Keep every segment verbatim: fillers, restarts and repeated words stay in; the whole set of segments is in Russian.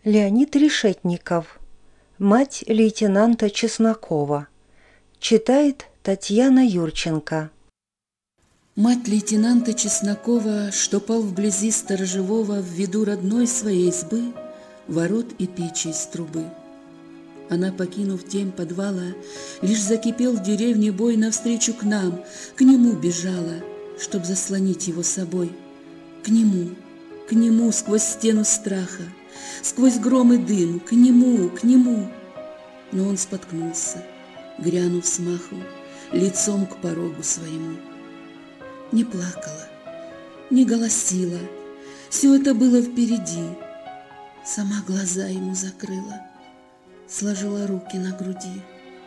Леонид Решетников. Мать лейтенанта Чеснокова. Читает Татьяна Юрченко. Мать лейтенанта Чеснокова, что пал вблизи сторожевого в виду родной своей избы, ворот и печи из трубы. Она, покинув тень подвала, лишь закипел в деревне бой навстречу к нам, к нему бежала, чтоб заслонить его собой. К нему, к нему сквозь стену страха, сквозь гром и дым, к нему, к нему. Но он споткнулся, грянув смаху, лицом к порогу своему. Не плакала, не голосила, все это было впереди. Сама глаза ему закрыла, сложила руки на груди.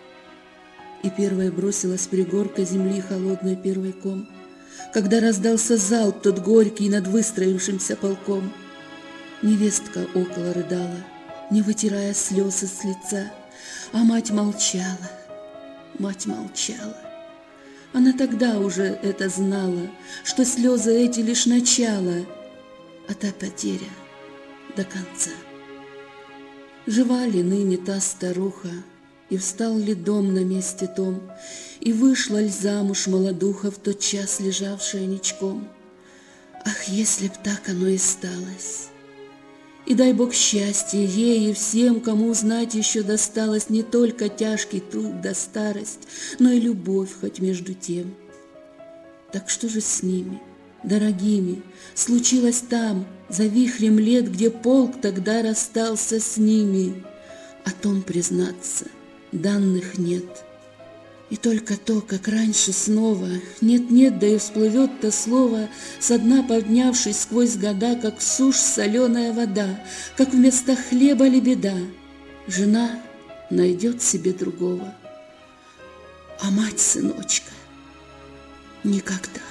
И первая бросилась с пригорка земли холодной первый ком, когда раздался залп тот горький над выстроившимся полком. Невестка около рыдала, не вытирая слез с лица, а мать молчала, мать молчала. Она тогда уже это знала, что слезы эти лишь начало, а та потеря до конца. Жива ли ныне та старуха, и встал ли дом на месте том, и вышла ль замуж молодуха в тот час, лежавшая ничком? Ах, если б так оно и сталось! И дай Бог счастья ей и всем, кому знать еще досталось не только тяжкий труд да старость, но и любовь хоть между тем. Так что же с ними, дорогими, случилось там, за вихрем лет, где полк тогда расстался с ними? О том, признаться, данных нет. И только то, как раньше снова, нет-нет, да и всплывет то слово, со дна поднявшись сквозь года, как сушь соленая вода, как вместо хлеба лебеда. Жена найдет себе другого, а мать сыночка никогда.